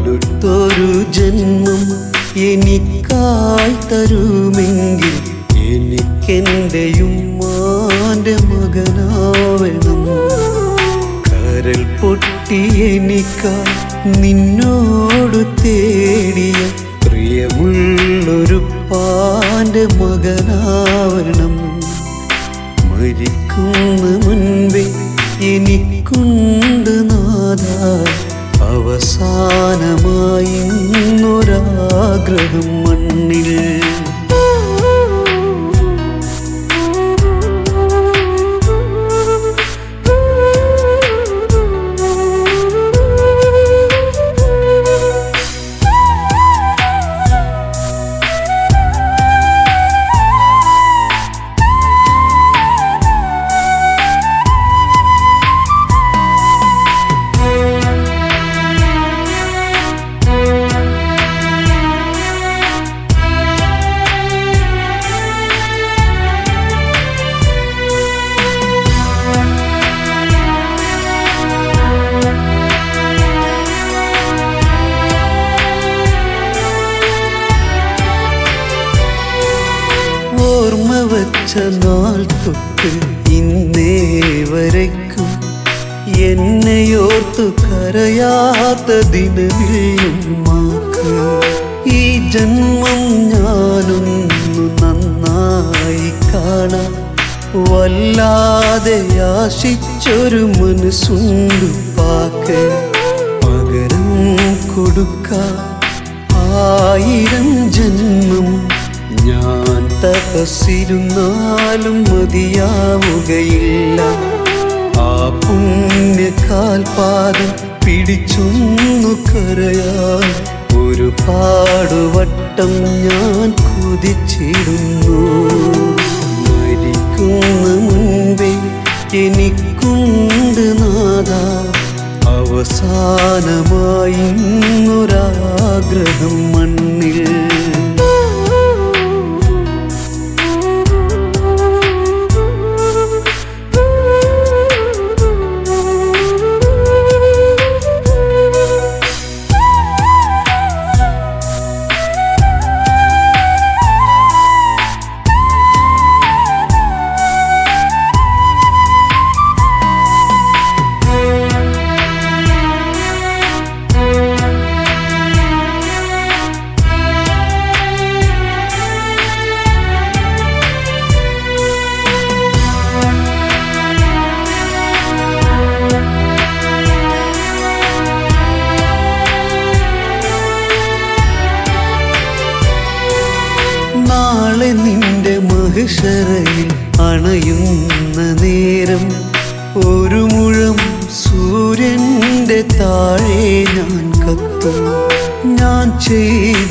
അടുത്തൊരു ജന്മം എനിക്കായി തരുമെങ്കിൽ എനിക്കെൻ്റെ ഉമ്മാൻ്റെ മകനാവണം. കരൽ പൊട്ടി എനിക്കായി നിന്നോട് തേടിയ പ്രിയമുള്ളൊരു പാൻ്റെ മകനാവണം. മരിക്കുന്ന മുൻപേ എനിക്കുണ്ട് നാഥ അവസാനമായി ഒരാഗ്രഹം മണ്ണിൽ. ഓർമ്മ വച്ച നാൾ തൊട്ട് ഇന്നേ വരയ്ക്കും എന്നെയോർത്തു കരയാത്ത ദിനമില്ലുമ്മാക്ക്. ഈ ജന്മം ഞാനൊന്നു നന്നായി കാണാൻ വല്ലാതെ ആശിച്ചൊരു മനസ്സുണ്ടു പാക്ക്. പകരം കൊടുക്കാൻ 1000 ജന്മം ഞാൻ തപസ്സിരുന്നാലും മതിയാവുകയില്ല. ആ പുണ്യകാൽപാദം പിടിച്ചൊന്നു കരയാൻ ഒരുപാട് വട്ടം ഞാൻ കൊതിച്ചിടുന്നു. മരിക്കുന്ന മുൻപേ എനിക്കുണ്ട് നാഥ അവസാനമായി ഒരാഗ്രഹം മണ്ണിൽ. നാളെ നിന്റെ മഹിഷറയിൽ അണയുന്ന നേരം ഒരു മുഴം സൂര്യൻ്റെ താഴെ ഞാൻ കത്തും. ഞാൻ ചെയ്ത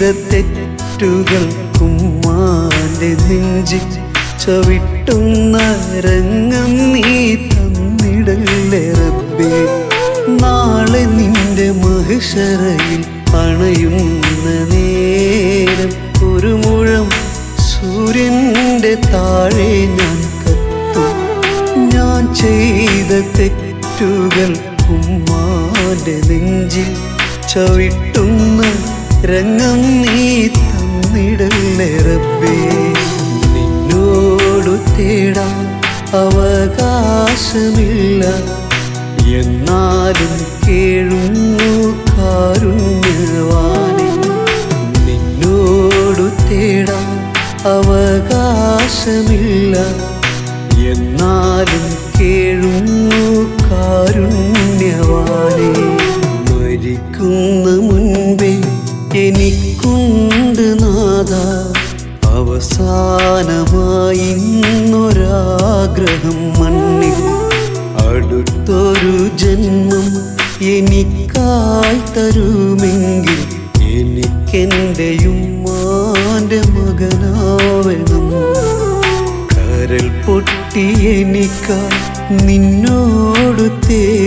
തെറ്റുകൾക്കുമ്മാൻ്റെ നെഞ്ചിൽ ചവിട്ടുന്ന രംഗം നീ തന്നിടല്ലേ റബ്ബേ. നാളെ നിന്റെ മഹിഷറയിൽ അണയുന്ന നേരം ഒരു മുഴം സൂര്യൻ്റെ താഴെ ഞാൻ കത്തും. ഞാൻ ചെയ്ത തെറ്റുകൾ ഉമ്മാൻ്റെ നെഞ്ചിൽ ചവിട്ടുന്ന രംഗം നീ തന്നിടല്ലേ റബ്ബേ. നിന്നോടു തേടാൻ അവകാശമില്ല എന്നാലും കേഴുന്നു കാരുണ്യവാനേ. നിന്നോടു തേടാൻ അവകാശമില്ല എന്നാലും കേഴുന്നു കാരുണ്യവാനേ. മരിക്കുന്ന മുൻപേ എനിക്കുണ്ട് നാഥ അവസാനമായി ഒരാഗ്രഹം മണ്ണിൽ. അടുത്തൊരു ജന്മം എനിക്കായി തരുമെങ്കിൽ എനിക്കെൻ്റെ ഉമ്മാൻ്റെ മകനാവണം. കരൽ പൊട്ടി എനിക്കായി നിന്നോട്